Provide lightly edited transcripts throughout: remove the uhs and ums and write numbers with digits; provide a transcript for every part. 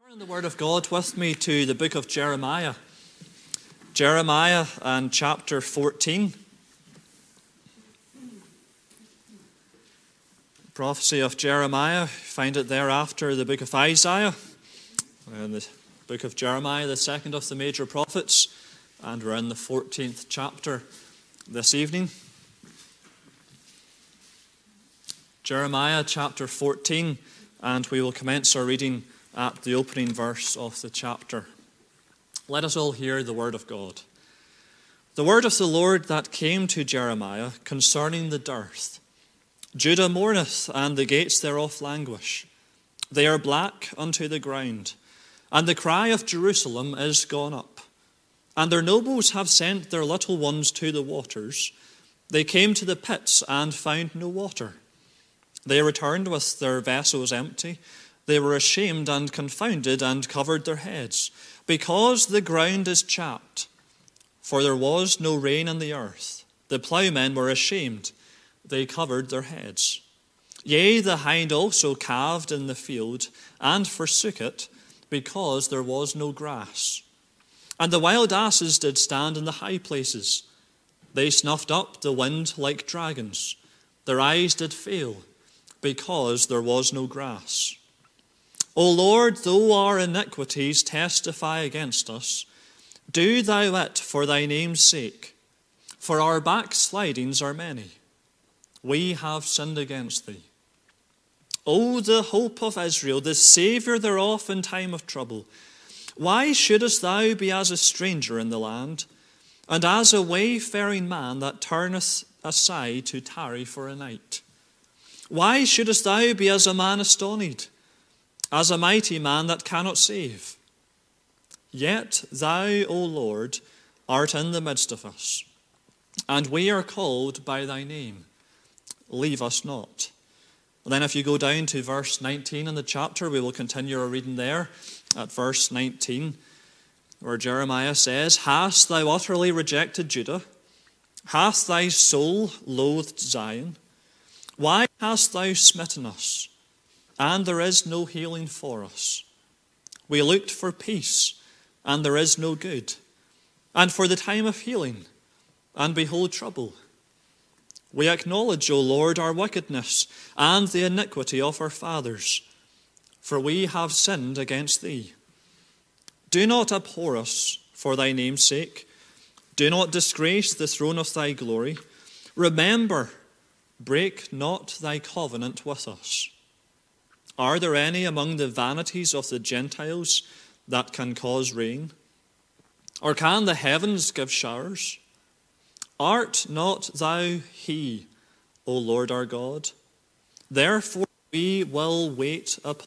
In the Word of God with me to the book of Jeremiah. Jeremiah and chapter 14. The prophecy of Jeremiah, find it there after the book of Isaiah. In the book of Jeremiah, the second of the major prophets, and we're in the 14th chapter this evening. Jeremiah chapter 14, and we will commence our reading at the opening verse of the chapter. Let us all hear the word of God. The word of the Lord that came to Jeremiah concerning the dearth. Judah mourneth, and the gates thereof languish. They are black unto the ground, and the cry of Jerusalem is gone up. And their nobles have sent their little ones to the waters. They came to the pits and found no water. They returned with their vessels empty. They were ashamed and confounded and covered their heads, because the ground is chapped, for there was no rain in the earth. The ploughmen were ashamed, they covered their heads. Yea, the hind also calved in the field, and forsook it, because there was no grass. And the wild asses did stand in the high places. They snuffed up the wind like dragons. Their eyes did fail, because there was no grass. O Lord, though our iniquities testify against us, do thou it for thy name's sake. For our backslidings are many. We have sinned against thee. O the hope of Israel, the Saviour thereof in time of trouble, why shouldest thou be as a stranger in the land, and as a wayfaring man that turneth aside to tarry for a night? Why shouldest thou be as a man astonished, as a mighty man that cannot save? Yet thou, O Lord, art in the midst of us, and we are called by thy name. Leave us not. And then if you go down to verse 19 in the chapter, we will continue our reading there at verse 19, where Jeremiah says, Hast thou utterly rejected Judah? Hath thy soul loathed Zion? Why hast thou smitten us? And there is no healing for us. We looked for peace, and there is no good, and for the time of healing, and behold trouble. We acknowledge, O Lord, our wickedness and the iniquity of our fathers, for we have sinned against thee. Do not abhor us for thy name's sake. Do not disgrace the throne of thy glory. Remember, break not thy covenant with us. Are there any among the vanities of the Gentiles that can cause rain? Or can the heavens give showers? Art not thou he, O Lord our God? Therefore we will wait upon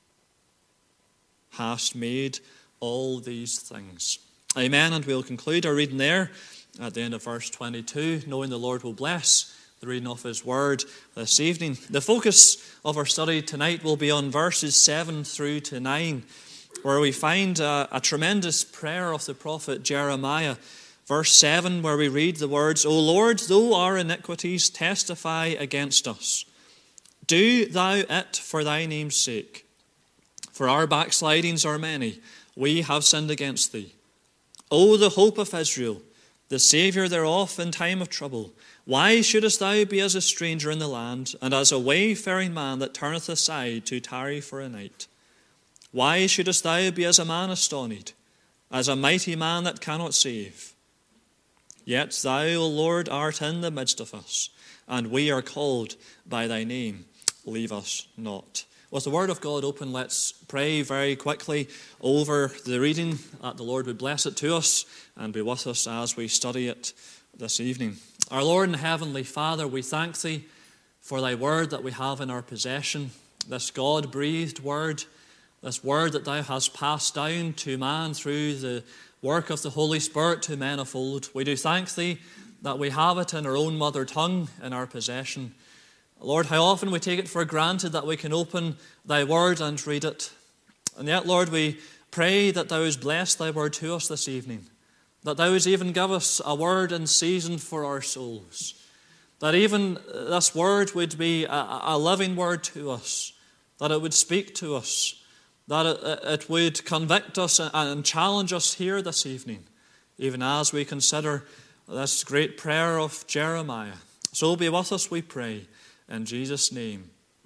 thee. Hast made all these things. Amen. And we'll conclude our reading there at the end of verse 22, knowing the Lord will bless the reading of his word this evening. The focus of our study tonight will be on verses 7 through to 9, where we find a tremendous prayer of the prophet Jeremiah. Verse 7, where we read the words, O Lord, though our iniquities testify against us, do thou it for thy name's sake. For our backslidings are many, we have sinned against thee. O the hope of Israel, the Saviour thereof in time of trouble, why shouldest thou be as a stranger in the land, and as a wayfaring man that turneth aside to tarry for a night? Why shouldest thou be as a man astonished, as a mighty man that cannot save? Yet thou, O Lord, art in the midst of us, and we are called by thy name. Leave us not. With the word of God open, let's pray very quickly over the reading, that the Lord would bless it to us and be with us as we study it this evening. Our Lord and Heavenly Father, we thank thee for thy word that we have in our possession, this God-breathed word, this word that thou hast passed down to man through the work of the Holy Spirit to men of old. We do thank thee that we have it in our own mother tongue in our possession. Lord, how often we take it for granted that we can open thy word and read it. And yet, Lord, we pray that thou wouldst bless thy word to us this evening, that thou wouldst even give us a word in season for our souls, that even this word would be a living word to us, that it would speak to us, that it would convict us and challenge us here this evening, even as we consider this great prayer of Jeremiah. So be with us, we pray, in Jesus' name.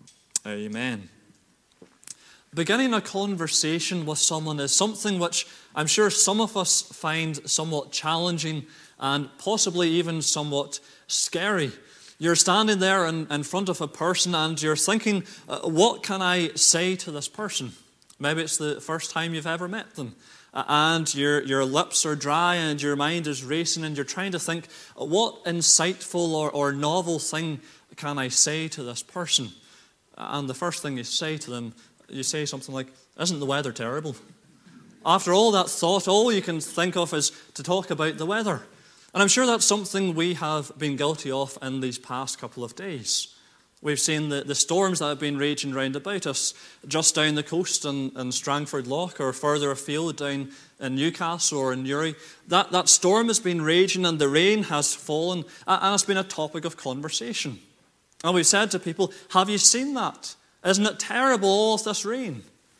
Amen. Beginning a conversation with someone is something which I'm sure some of us find somewhat challenging and possibly even somewhat scary. You're standing there in front of a person and you're thinking, what can I say to this person? Maybe it's the first time you've ever met them. And your lips are dry and your mind is racing and you're trying to think, what insightful or novel thing can I say to this person? And the first thing you say to them, you say something like, isn't the weather terrible? After all that thought, all you can think of is to talk about the weather. And I'm sure that's something we have been guilty of in these past couple of days. We've seen the storms that have been raging round about us, just down the coast in Strangford Lough or further afield down in Newcastle or in Newry. That storm has been raging and the rain has fallen and it's been a topic of conversation. And we've said to people, have you seen that? Isn't it terrible, all of this rain?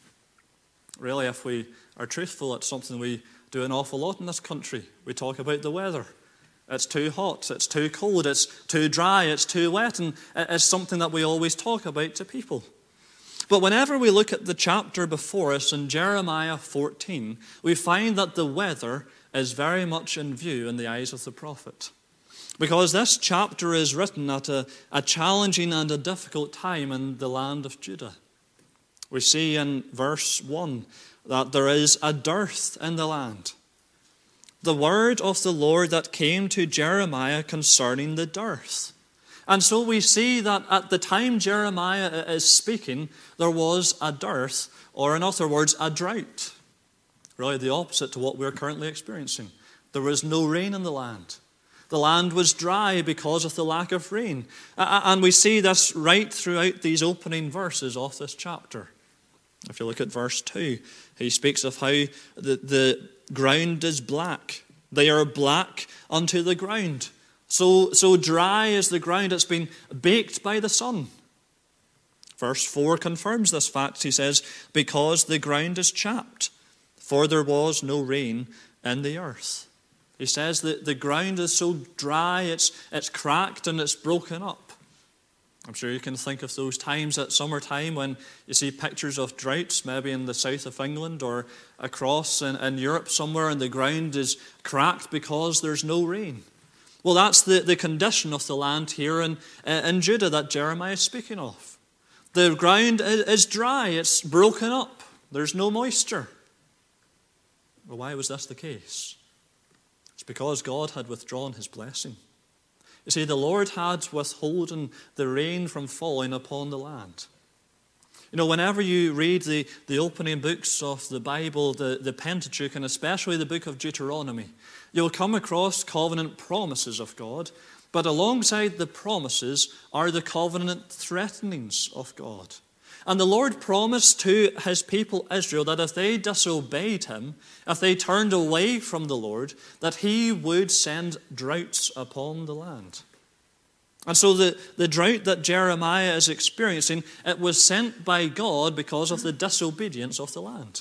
Really, if we are truthful, it's something we do an awful lot in this country. We talk about the weather. It's too hot, it's too cold, it's too dry, it's too wet, and it's something that we always talk about to people. But whenever we look at the chapter before us in Jeremiah 14, we find that the weather is very much in view in the eyes of the prophet. Because this chapter is written at a challenging and a difficult time in the land of Judah. We see in verse 1 that there is a dearth in the land. The word of the Lord that came to Jeremiah concerning the dearth. And so we see that at the time Jeremiah is speaking, there was a dearth, or in other words, a drought. Really the opposite to what we're currently experiencing. There was no rain in the land. The land was dry because of the lack of rain. And we see this right throughout these opening verses of this chapter. If you look at verse 2, he speaks of how the ground is black. They are black unto the ground. So dry is the ground, it's been baked by the sun. Verse 4 confirms this fact. He says, because the ground is chapped, for there was no rain in the earth. He says that the ground is so dry, it's cracked and it's broken up. I'm sure you can think of those times at summertime when you see pictures of droughts, maybe in the south of England or across in Europe somewhere, and the ground is cracked because there's no rain. Well, that's the condition of the land here in Judah that Jeremiah is speaking of. The ground is dry, it's broken up, there's no moisture. Well, why was this the case? It's because God had withdrawn his blessing. You see, the Lord had withholden the rain from falling upon the land. You know, whenever you read the opening books of the Bible, the Pentateuch, and especially the book of Deuteronomy, you'll come across covenant promises of God, but alongside the promises are the covenant threatenings of God. And the Lord promised to his people Israel that if they disobeyed him, if they turned away from the Lord, that he would send droughts upon the land. And so the drought that Jeremiah is experiencing, it was sent by God because of the disobedience of the land.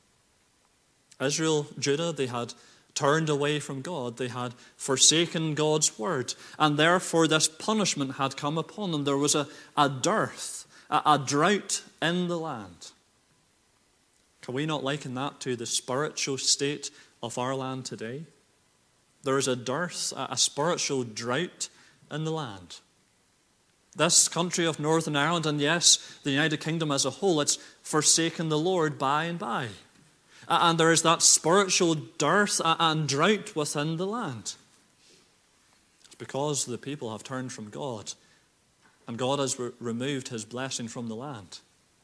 Israel, Judah, they had turned away from God. They had forsaken God's word. And therefore this punishment had come upon them. There was a dearth, a drought in the land. Can we not liken that to the spiritual state of our land today? There is a dearth, a spiritual drought in the land. This country of Northern Ireland, and yes, the United Kingdom as a whole, it's forsaken the Lord by and by. And there is that spiritual dearth and drought within the land. It's because the people have turned from God. And God has removed his blessing from the land.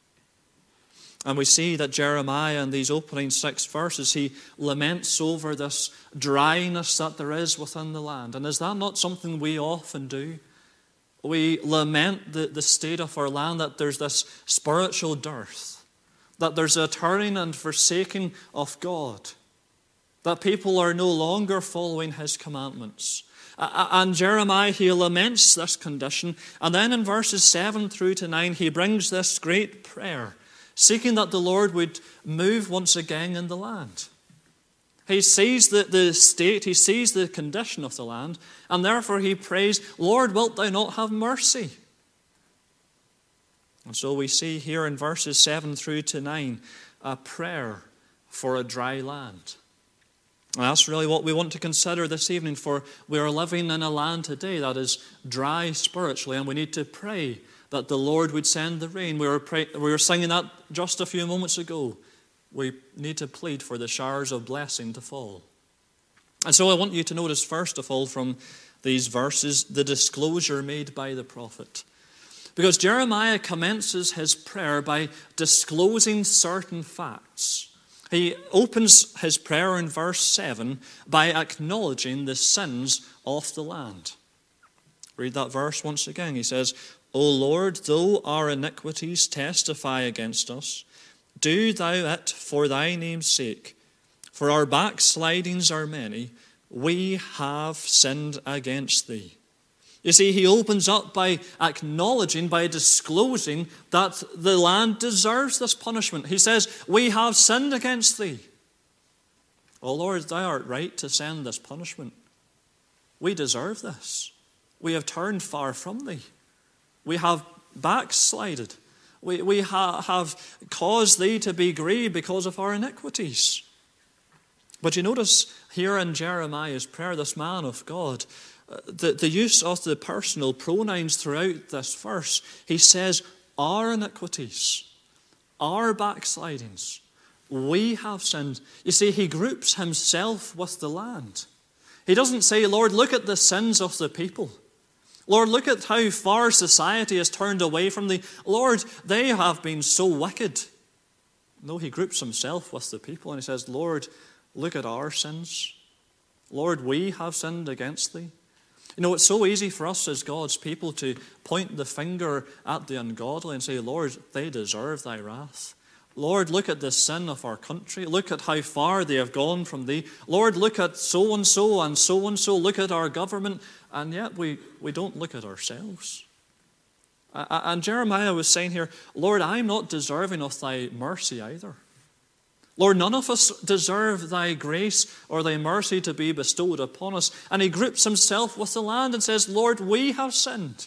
And we see that Jeremiah in these opening 6 verses, he laments over this dryness that there is within the land. And is that not something we often do? We lament the state of our land, that there's this spiritual dearth, that there's a turning and forsaking of God, that people are no longer following his commandments. And Jeremiah, he laments this condition. And then in verses 7 through to 9, he brings this great prayer, seeking that the Lord would move once again in the land. He sees the state, he sees the condition of the land, and therefore he prays, Lord, wilt thou not have mercy? And so we see here in verses 7 through to 9, a prayer for a dry land. And that's really what we want to consider this evening, for we are living in a land today that is dry spiritually, and we need to pray that the Lord would send the rain. We were singing that just a few moments ago. We need to plead for the showers of blessing to fall. And so I want you to notice, first of all, from these verses, the disclosure made by the prophet. Because Jeremiah commences his prayer by disclosing certain facts. He opens his prayer in verse 7 by acknowledging the sins of the land. Read that verse once again. He says, O Lord, though our iniquities testify against us, do thou it for thy name's sake. For our backslidings are many, we have sinned against thee. You see, he opens up by acknowledging, by disclosing that the land deserves this punishment. He says, we have sinned against thee. O Lord, thou art right to send this punishment. We deserve this. We have turned far from thee. We have backslided. We have caused thee to be grieved because of our iniquities. But you notice here in Jeremiah's prayer, this man of God, the use of the personal pronouns throughout this verse. He says, our iniquities, our backslidings, we have sinned. You see, he groups himself with the land. He doesn't say, Lord, look at the sins of the people. Lord, look at how far society has turned away from thee. Lord, they have been so wicked. No, he groups himself with the people and he says, Lord, look at our sins. Lord, we have sinned against thee. You know, it's so easy for us as God's people to point the finger at the ungodly and say, Lord, they deserve thy wrath. Lord, look at the sin of our country. Look at how far they have gone from thee. Lord, look at so-and-so and so-and-so. Look at our government. And yet we don't look at ourselves. And Jeremiah was saying here, Lord, I'm not deserving of thy mercy either. Lord, none of us deserve thy grace or thy mercy to be bestowed upon us. And he groups himself with the land and says, Lord, we have sinned.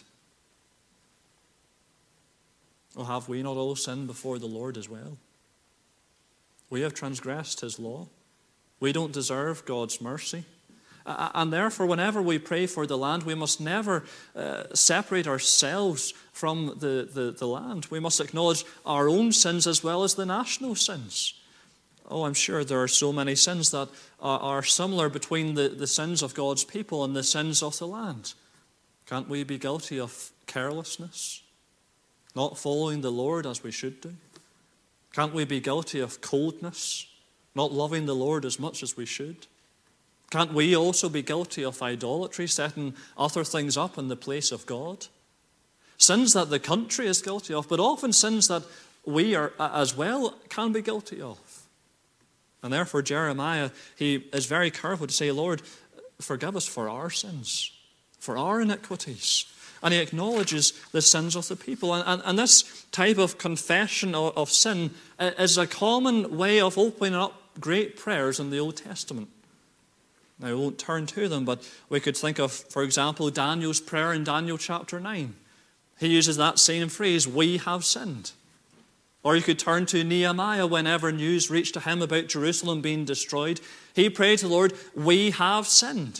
Well, have we not all sinned before the Lord as well? We have transgressed his law. We don't deserve God's mercy. And therefore, whenever we pray for the land, we must never separate ourselves from the land. We must acknowledge our own sins as well as the national sins. Oh, I'm sure there are so many sins that are similar between the sins of God's people and the sins of the land. Can't we be guilty of carelessness? Not following the Lord as we should do? Can't we be guilty of coldness? Not loving the Lord as much as we should? Can't we also be guilty of idolatry, setting other things up in the place of God? Sins that the country is guilty of, but often sins that we are as well can be guilty of. And therefore Jeremiah, he is very careful to say, Lord, forgive us for our sins, for our iniquities. And he acknowledges the sins of the people. And this type of confession of sin is a common way of opening up great prayers in the Old Testament. Now, we won't turn to them, but we could think of, for example, Daniel's prayer in Daniel chapter 9. He uses that same phrase, we have sinned. Or you could turn to Nehemiah whenever news reached to him about Jerusalem being destroyed. He prayed to the Lord, we have sinned.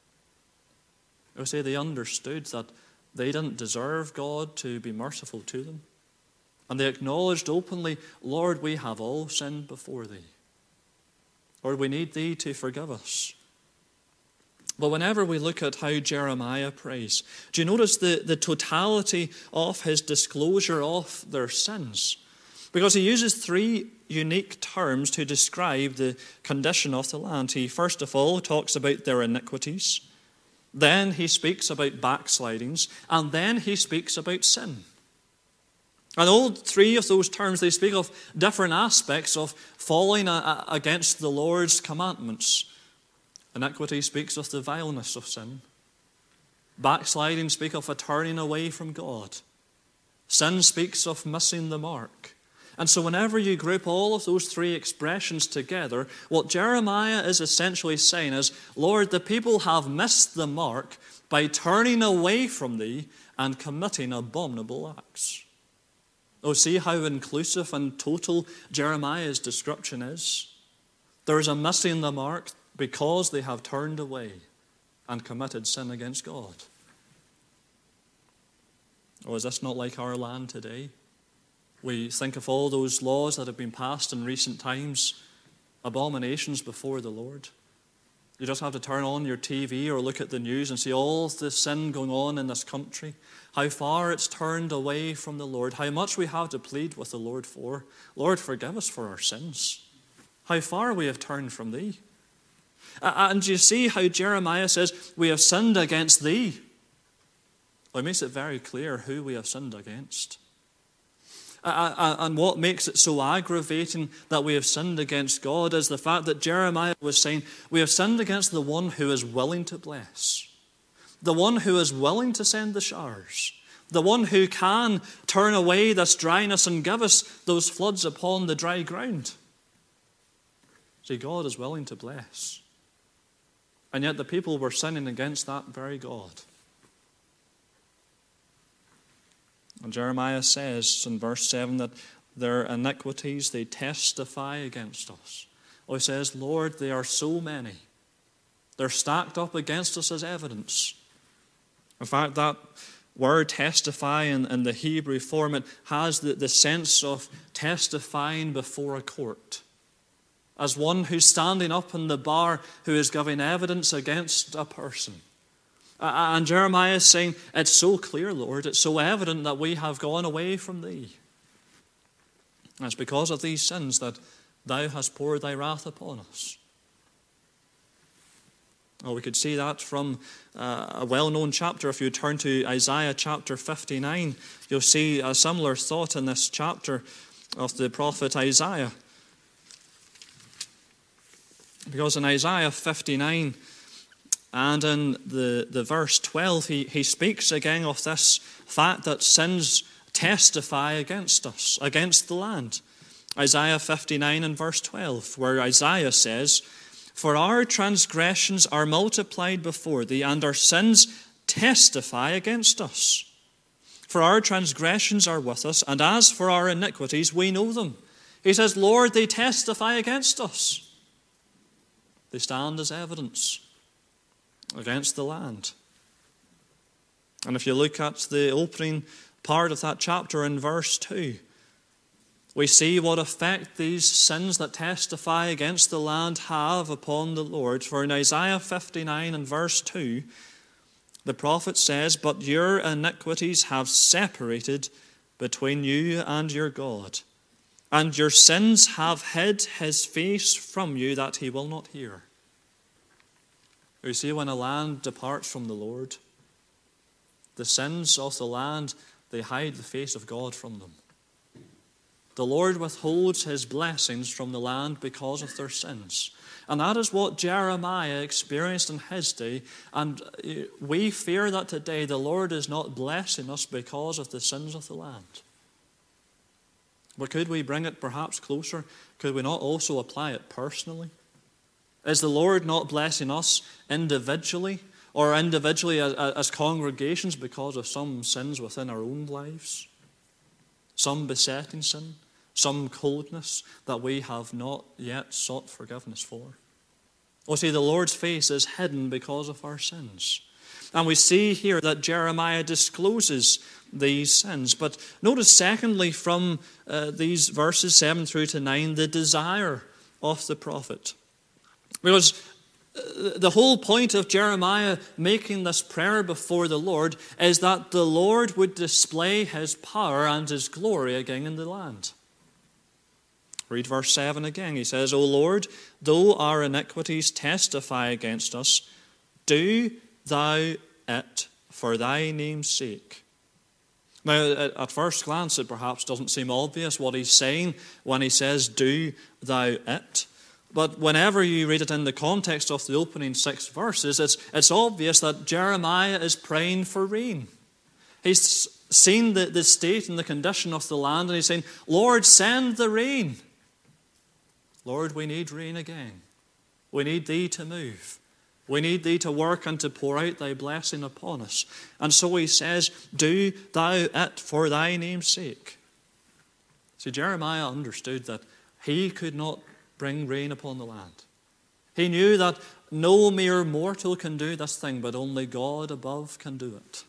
I would say they understood that they didn't deserve God to be merciful to them. And they acknowledged openly, Lord, we have all sinned before thee. Lord, we need thee to forgive us. But whenever we look at how Jeremiah prays, do you notice the totality of his disclosure of their sins? Because he uses three unique terms to describe the condition of the land. He first of all talks about their iniquities. Then he speaks about backslidings. And then he speaks about sin. And all three of those terms, they speak of different aspects of falling against the Lord's commandments. Iniquity speaks of the vileness of sin. Backsliding speaks of a turning away from God. Sin speaks of missing the mark. And so whenever you group all of those three expressions together, what Jeremiah is essentially saying is, Lord, the people have missed the mark by turning away from thee and committing abominable acts. Oh, see how inclusive and total Jeremiah's description is? There is a missing the mark because they have turned away and committed sin against God. Or is this not like our land today? We think of all those laws that have been passed in recent times, abominations before the Lord. You just have to turn on your TV or look at the news and see all the sin going on in this country, how far it's turned away from the Lord, how much we have to plead with the Lord for. Lord, forgive us for our sins. How far we have turned from thee. And you see how Jeremiah says, we have sinned against thee. Well, it makes it very clear who we have sinned against. And what makes it so aggravating that we have sinned against God is the fact that Jeremiah was saying, we have sinned against the one who is willing to bless, the one who is willing to send the showers, the one who can turn away this dryness and give us those floods upon the dry ground. See, God is willing to bless. And yet the people were sinning against that very God. And Jeremiah says in verse 7 that their iniquities, they testify against us. Oh, he says, Lord, they are so many. They're stacked up against us as evidence. In fact, that word testify in the Hebrew form, it has the sense of testifying before a court. As one who's standing up in the bar who is giving evidence against a person. And Jeremiah is saying, it's so clear, Lord, it's so evident that we have gone away from thee. And it's because of these sins that thou hast poured thy wrath upon us. Oh, we could see that from a well-known chapter. If you turn to Isaiah chapter 59, you'll see a similar thought in this chapter of the prophet Isaiah. Because in Isaiah 59, and in the verse 12, he speaks again of this fact that sins testify against us, against the land. Isaiah 59 and verse 12, where Isaiah says, for our transgressions are multiplied before thee, and our sins testify against us. For our transgressions are with us, and as for our iniquities, we know them. He says, Lord, they testify against us. They stand as evidence against the land. And if you look at the opening part of that chapter in verse 2, we see what effect these sins that testify against the land have upon the Lord. For in Isaiah 59 and verse 2, the prophet says, but your iniquities have separated between you and your God, and your sins have hid his face from you that he will not hear. You see, when a land departs from the Lord, the sins of the land, they hide the face of God from them. The Lord withholds his blessings from the land because of their sins. And that is what Jeremiah experienced in his day. And we fear that today the Lord is not blessing us because of the sins of the land. But could we bring it perhaps closer? Could we not also apply it personally? Is the Lord not blessing us individually or individually as congregations because of some sins within our own lives? Some besetting sin, some coldness that we have not yet sought forgiveness for. Oh, see, the Lord's face is hidden because of our sins. And we see here that Jeremiah discloses these sins. But notice secondly from these verses 7 through to 9, the desire of the prophet. Because the whole point of Jeremiah making this prayer before the Lord is that the Lord would display his power and his glory again in the land. Read verse 7 again. He says, O Lord, though our iniquities testify against us, do thou it for thy name's sake. Now, at first glance, it perhaps doesn't seem obvious what he's saying when he says, do thou it. But whenever you read it in the context of the opening 6 verses, it's obvious that Jeremiah is praying for rain. He's seen the state and the condition of the land, and he's saying, Lord, send the rain. Lord, we need rain again. We need thee to move. We need thee to work and to pour out thy blessing upon us. And so he says, do thou it for thy name's sake. See, Jeremiah understood that he could not bring rain upon the land. He knew that no mere mortal can do this thing, but only God above can do it.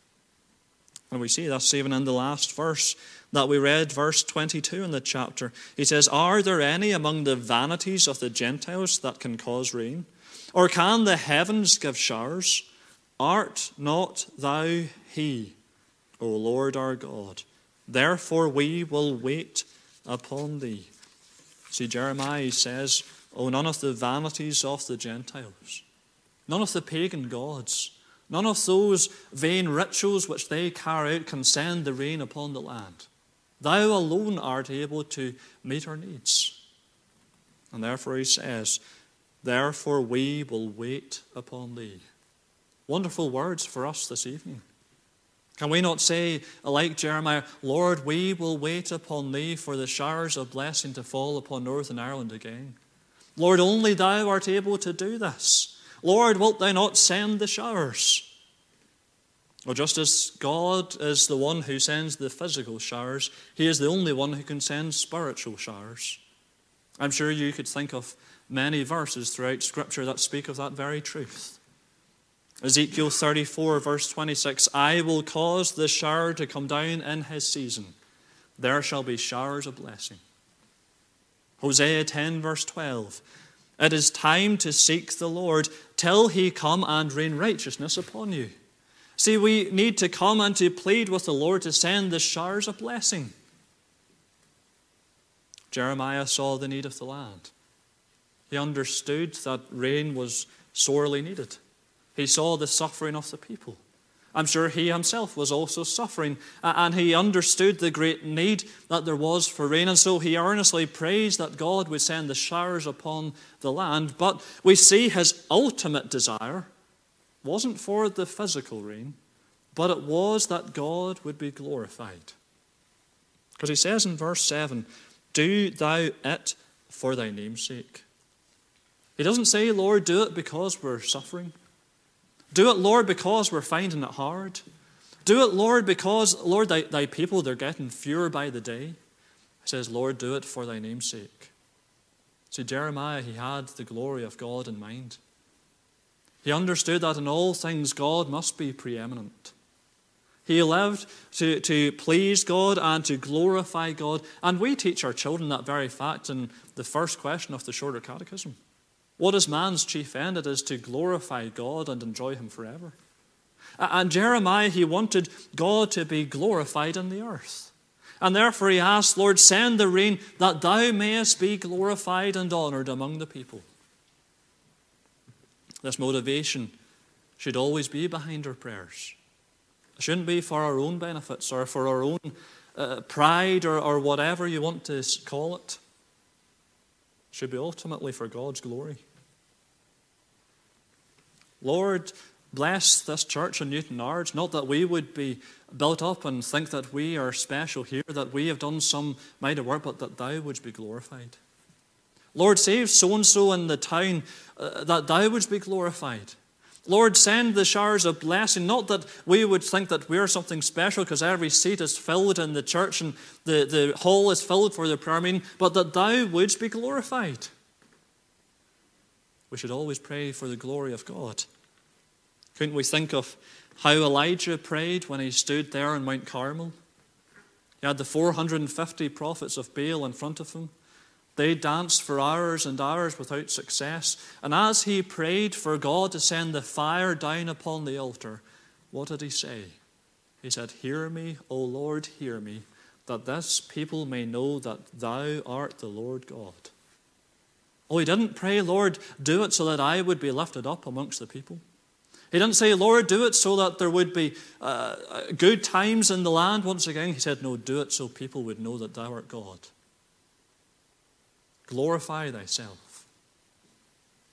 And we see this even in the last verse that we read, verse 22 in the chapter. He says, are there any among the vanities of the Gentiles that can cause rain? Or can the heavens give showers? Art not thou he, O Lord our God? Therefore we will wait upon thee. See, Jeremiah says, oh, none of the vanities of the Gentiles, none of the pagan gods, none of those vain rituals which they carry out can send the rain upon the land. Thou alone art able to meet our needs. And therefore he says, therefore we will wait upon thee. Wonderful words for us this evening. Can we not say, like Jeremiah, Lord, we will wait upon thee for the showers of blessing to fall upon Northern Ireland again? Lord, only thou art able to do this. Lord, wilt thou not send the showers? Or just as God is the one who sends the physical showers, he is the only one who can send spiritual showers. I'm sure you could think of many verses throughout Scripture that speak of that very truth. Ezekiel 34, verse 26, I will cause the shower to come down in his season. There shall be showers of blessing. Hosea 10, verse 12, it is time to seek the Lord till he come and rain righteousness upon you. See, we need to come and to plead with the Lord to send the showers of blessing. Jeremiah saw the need of the land. He understood that rain was sorely needed. He saw the suffering of the people. I'm sure he himself was also suffering, and he understood the great need that there was for rain, and so he earnestly prays that God would send the showers upon the land. But we see his ultimate desire wasn't for the physical rain, but it was that God would be glorified. Because he says in verse 7, do thou it for thy name's sake. He doesn't say, Lord, do it because we're suffering. Do it, Lord, because we're finding it hard. Do it, Lord, because, Lord, thy people, they're getting fewer by the day. He says, Lord, do it for thy name's sake. See, Jeremiah, he had the glory of God in mind. He understood that in all things God must be preeminent. He lived to please God and to glorify God. And we teach our children that very fact in the first question of the Shorter Catechism. What is man's chief end? It is to glorify God and enjoy him forever. And Jeremiah, he wanted God to be glorified in the earth. And therefore he asked, Lord, send the rain that thou mayest be glorified and honored among the people. This motivation should always be behind our prayers. It shouldn't be for our own benefits or for our own pride or whatever you want to call it. It should be ultimately for God's glory. Lord, bless this church in Newtownards, not that we would be built up and think that we are special here, that we have done some mighty work, but that thou wouldst be glorified. Lord, save so-and-so in the town, that thou wouldst be glorified. Lord, send the showers of blessing, not that we would think that we're something special because every seat is filled in the church and the hall is filled for the prayer meeting, but that thou wouldst be glorified. We should always pray for the glory of God. Couldn't we think of how Elijah prayed when he stood there on Mount Carmel? He had the 450 prophets of Baal in front of him. They danced for hours and hours without success. And as he prayed for God to send the fire down upon the altar, what did he say? He said, hear me, O Lord, hear me, that this people may know that thou art the Lord God. Oh, he didn't pray, Lord, do it so that I would be lifted up amongst the people. He didn't say, Lord, do it so that there would be good times in the land once again. He said, no, do it so people would know that thou art God. Glorify thyself.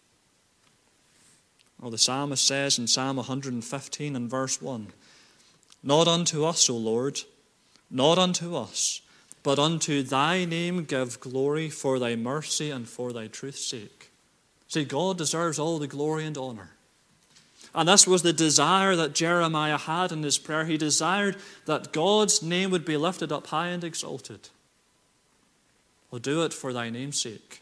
Well, the psalmist says in Psalm 115 and verse 1, Not unto us, O Lord, not unto us, but unto thy name give glory for thy mercy and for thy truth's sake. See, God deserves all the glory and honor. And this was the desire that Jeremiah had in his prayer. He desired that God's name would be lifted up high and exalted. Well, do it for thy name's sake.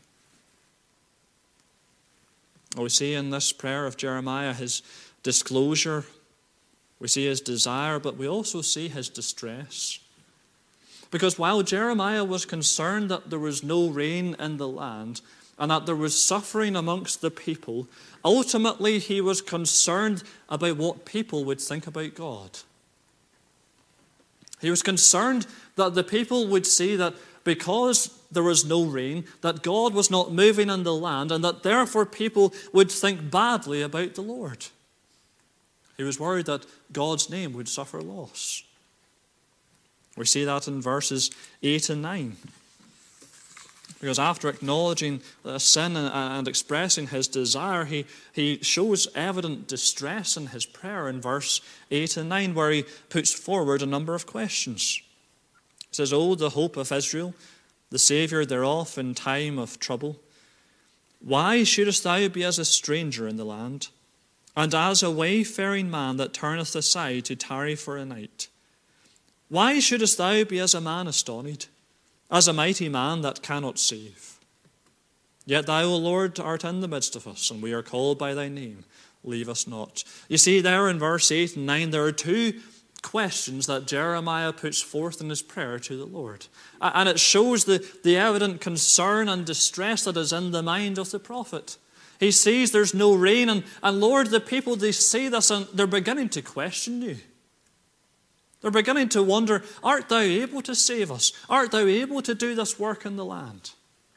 We see in this prayer of Jeremiah his disclosure. We see his desire, but we also see his distress. Because while Jeremiah was concerned that there was no rain in the land and that there was suffering amongst the people, ultimately he was concerned about what people would think about God. He was concerned that the people would see that because there was no rain, that God was not moving in the land, and that therefore people would think badly about the Lord. He was worried that God's name would suffer loss. We see that in verses 8 and 9. Because after acknowledging sin and expressing his desire, he shows evident distress in his prayer in verse 8 and 9, where he puts forward a number of questions. He says, "O the hope of Israel, the Saviour thereof in time of trouble, why shouldest thou be as a stranger in the land, and as a wayfaring man that turneth aside to tarry for a night? Why shouldest thou be as a man astonished, as a mighty man that cannot save? Yet thou, O Lord, art in the midst of us, and we are called by thy name. Leave us not." You see there in verse 8 and 9, there are two questions that Jeremiah puts forth in his prayer to the Lord. And it shows the evident concern and distress that is in the mind of the prophet. He sees there's no rain, and Lord, the people, they see this and they're beginning to question you. They're beginning to wonder, art thou able to save us? Art thou able to do this work in the land?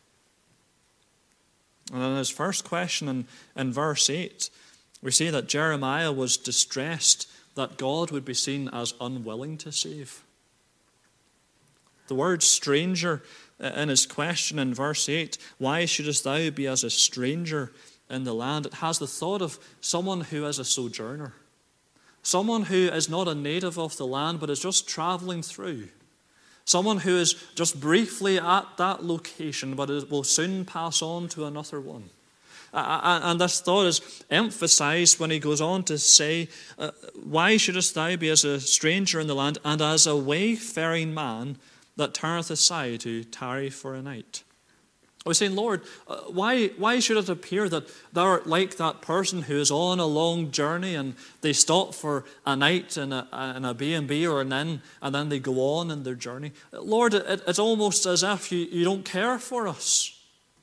And in his first question in verse 8, we see that Jeremiah was distressed that God would be seen as unwilling to save. The word stranger in his question in verse 8, "Why shouldest thou be as a stranger in the land?" It has the thought of someone who is a sojourner. Someone who is not a native of the land but is just traveling through. Someone who is just briefly at that location but will soon pass on to another one. And this thought is emphasized when he goes on to say, "Why shouldest thou be as a stranger in the land, and as a wayfaring man that turneth aside to tarry for a night?" I was saying, Lord, why should it appear that thou art like that person who is on a long journey and they stop for a night in a B&B or an inn, and then they go on in their journey? Lord, it's almost as if you don't care for us.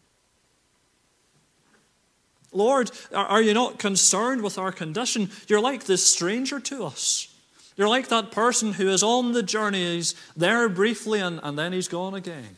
Lord, are you not concerned with our condition? You're like this stranger to us. You're like that person who is on the journey. He's there briefly and then he's gone again.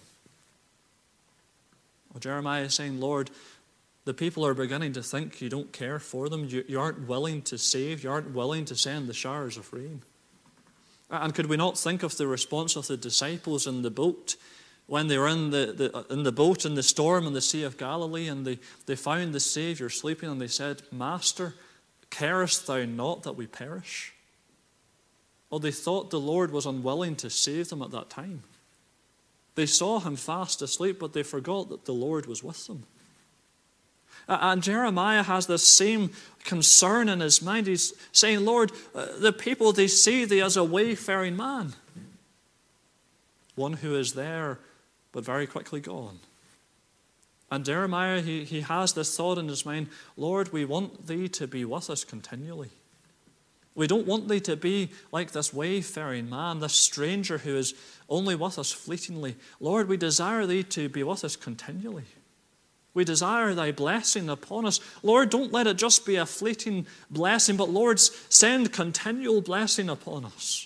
Well, Jeremiah is saying, Lord, the people are beginning to think you don't care for them. You aren't willing to save. You aren't willing to send the showers of rain. And could we not think of the response of the disciples in the boat when they were in the boat in the storm in the Sea of Galilee, and they found the Savior sleeping, and they said, "Master, carest thou not that we perish?" Well, they thought the Lord was unwilling to save them at that time. They saw him fast asleep, but they forgot that the Lord was with them. And Jeremiah has this same concern in his mind. He's saying, Lord, the people, they see thee as a wayfaring man, one who is there but very quickly gone. And Jeremiah, he has this thought in his mind, Lord, we want thee to be with us continually. We don't want thee to be like this wayfaring man, this stranger who is only with us fleetingly. Lord, we desire thee to be with us continually. We desire thy blessing upon us. Lord, don't let it just be a fleeting blessing, but Lord, send continual blessing upon us.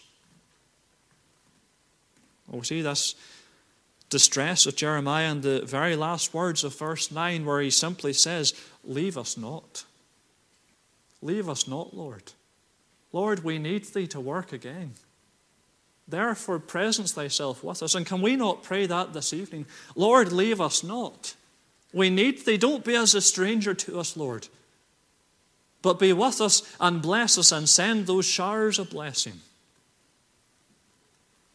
We see this distress of Jeremiah in the very last words of verse 9, where he simply says, "Leave us not. Leave us not, Lord. Lord, we need thee to work again. Therefore, presence thyself with us." And can we not pray that this evening? Lord, leave us not. We need thee. Don't be as a stranger to us, Lord, but be with us and bless us and send those showers of blessing.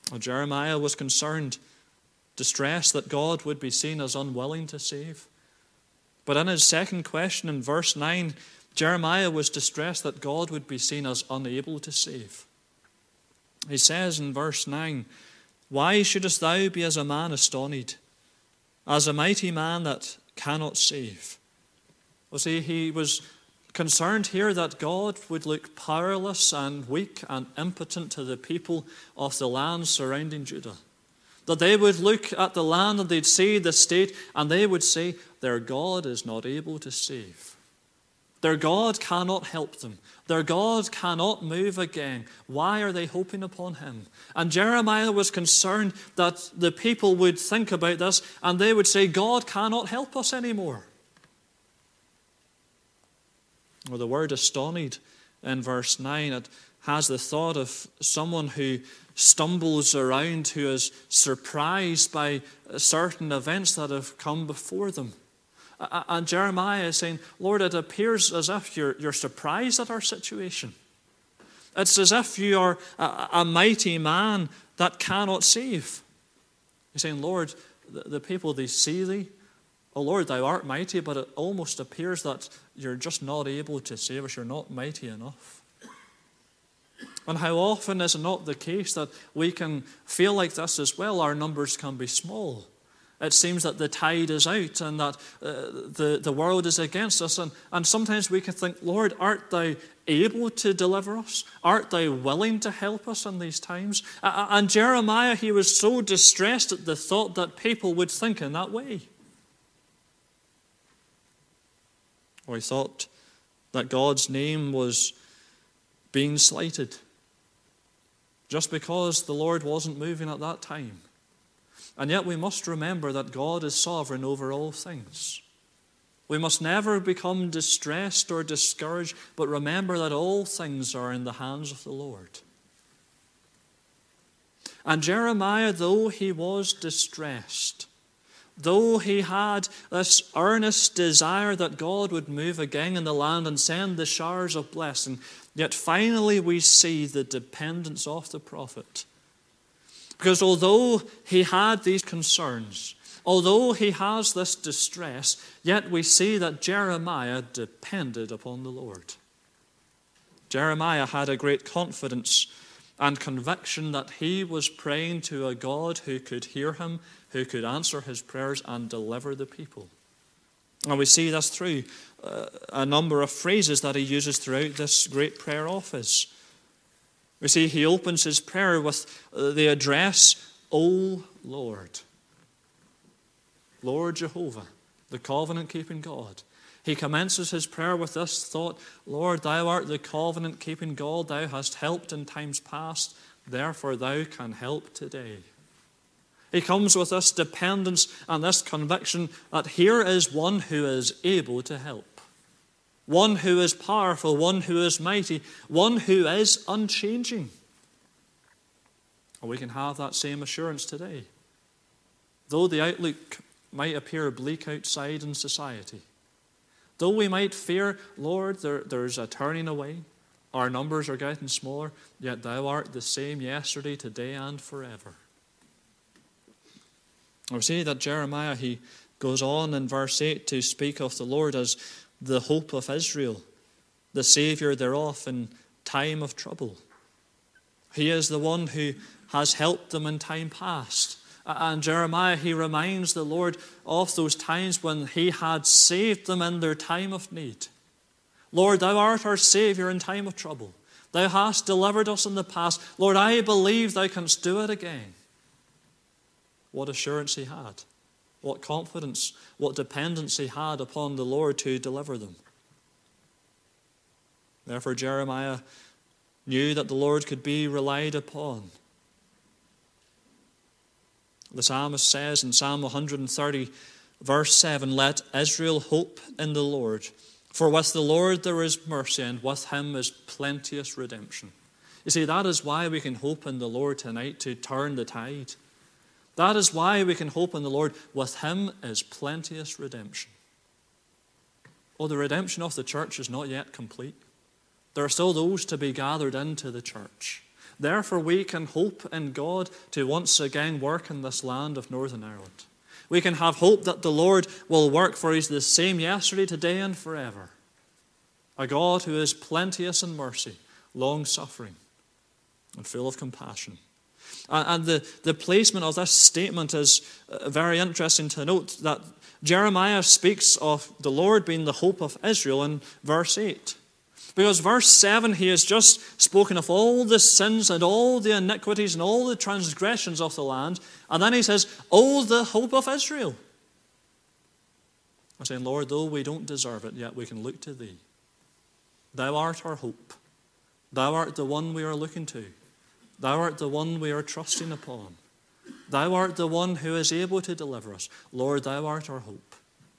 Jeremiah was concerned, distressed that God would be seen as unwilling to save. But in his second question in verse 9, Jeremiah was distressed that God would be seen as unable to save. He says in verse 9, "Why shouldest thou be as a man astonished, as a mighty man that cannot save?" Well, see, he was concerned here that God would look powerless and weak and impotent to the people of the land surrounding Judah. That they would look at the land and they'd see the state and they would say, their God is not able to save. Their God cannot help them. Their God cannot move again. Why are they hoping upon him? And Jeremiah was concerned that the people would think about this and they would say, God cannot help us anymore. Or the word astonished in verse 9, it has the thought of someone who stumbles around, who is surprised by certain events that have come before them. And Jeremiah is saying, Lord, it appears as if you're surprised at our situation. It's as if you are a mighty man that cannot save. He's saying, Lord, the people, they see thee. Oh Lord, thou art mighty, but it almost appears that you're just not able to save us. You're not mighty enough. And how often is it not the case that we can feel like this as well? Our numbers can be small. It seems that the tide is out and that the world is against us. And sometimes we can think, Lord, art thou able to deliver us? Art thou willing to help us in these times? And Jeremiah, he was so distressed at the thought that people would think in that way. Or he thought that God's name was being slighted just because the Lord wasn't moving at that time. And yet we must remember that God is sovereign over all things. We must never become distressed or discouraged, but remember that all things are in the hands of the Lord. And Jeremiah, though he was distressed, though he had this earnest desire that God would move again in the land and send the showers of blessing, yet finally we see the dependence of the prophet. Because although he had these concerns, although he has this distress, yet we see that Jeremiah depended upon the Lord. Jeremiah had a great confidence and conviction that he was praying to a God who could hear him, who could answer his prayers and deliver the people. And we see this through a number of phrases that he uses throughout this great prayer of his. We see he opens his prayer with the address, O Lord. Lord Jehovah, the covenant-keeping God. He commences his prayer with this thought, Lord, thou art the covenant-keeping God. Thou hast helped in times past, therefore thou can help today. He comes with this dependence and this conviction that here is one who is able to help. One who is powerful, one who is mighty, one who is unchanging. And we can have that same assurance today. Though the outlook might appear bleak outside in society, though we might fear, Lord, there's a turning away, our numbers are getting smaller, yet thou art the same yesterday, today, and forever. We see that Jeremiah, he goes on in verse 8 to speak of the Lord as the hope of Israel, the Savior thereof in time of trouble. He is the one who has helped them in time past. And Jeremiah, he reminds the Lord of those times when he had saved them in their time of need. Lord, thou art our Savior in time of trouble. Thou hast delivered us in the past. Lord, I believe thou canst do it again. What assurance he had. What confidence, what dependence he had upon the Lord to deliver them. Therefore, Jeremiah knew that the Lord could be relied upon. The psalmist says in Psalm 130, verse 7, let Israel hope in the Lord, for with the Lord there is mercy, and with him is plenteous redemption. You see, that is why we can hope in the Lord tonight to turn the tide. That is why we can hope in the Lord. With him is plenteous redemption. Oh, the redemption of the church is not yet complete. There are still those to be gathered into the church. Therefore, we can hope in God to once again work in this land of Northern Ireland. We can have hope that the Lord will work, for He's the same yesterday, today, and forever. A God who is plenteous in mercy, long-suffering, and full of compassion. And the placement of this statement is very interesting to note, that Jeremiah speaks of the Lord being the hope of Israel in verse 8. Because verse 7, he has just spoken of all the sins and all the iniquities and all the transgressions of the land. And then he says, "Oh, the hope of Israel." I'm saying, Lord, though we don't deserve it, yet we can look to Thee. Thou art our hope. Thou art the one we are looking to. Thou art the one we are trusting upon. Thou art the one who is able to deliver us. Lord, Thou art our hope.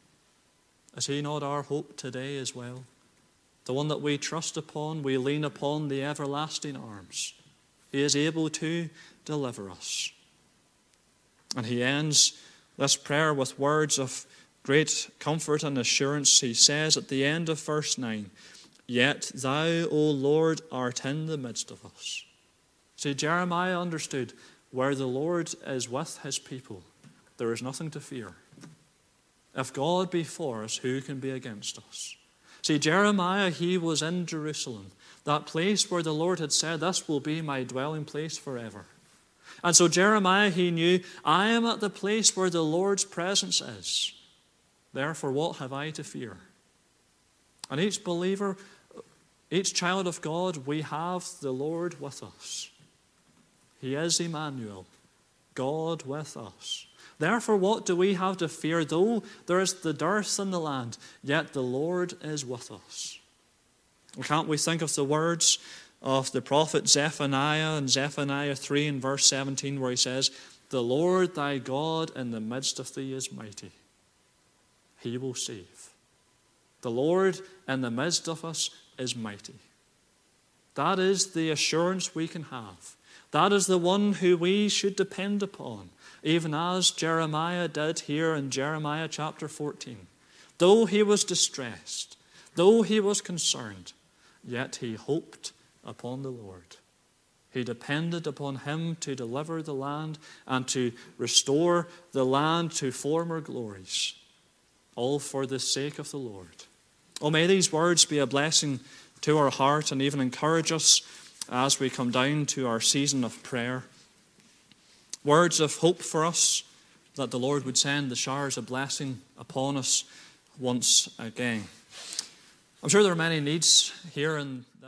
Is He not our hope today as well? The one that we trust upon, we lean upon the everlasting arms. He is able to deliver us. And he ends this prayer with words of great comfort and assurance. He says at the end of verse 9, "Yet Thou, O Lord, art in the midst of us." See, Jeremiah understood where the Lord is with His people, there is nothing to fear. If God be for us, who can be against us? See, Jeremiah, he was in Jerusalem, that place where the Lord had said, "This will be my dwelling place forever." And so Jeremiah, he knew, I am at the place where the Lord's presence is. Therefore, what have I to fear? And each believer, each child of God, we have the Lord with us. He is Emmanuel, God with us. Therefore, what do we have to fear? Though there is the dearth in the land, yet the Lord is with us. Can't we think of the words of the prophet Zephaniah in Zephaniah 3 and verse 17, where he says, "The Lord thy God in the midst of thee is mighty. He will save." The Lord in the midst of us is mighty. That is the assurance we can have. That is the one who we should depend upon, even as Jeremiah did here in Jeremiah chapter 14. Though he was distressed, though he was concerned, yet he hoped upon the Lord. He depended upon Him to deliver the land and to restore the land to former glories, all for the sake of the Lord. Oh, may these words be a blessing to our heart and even encourage us as we come down to our season of prayer. Words of hope for us, that the Lord would send the showers of blessing upon us once again. I'm sure there are many needs here in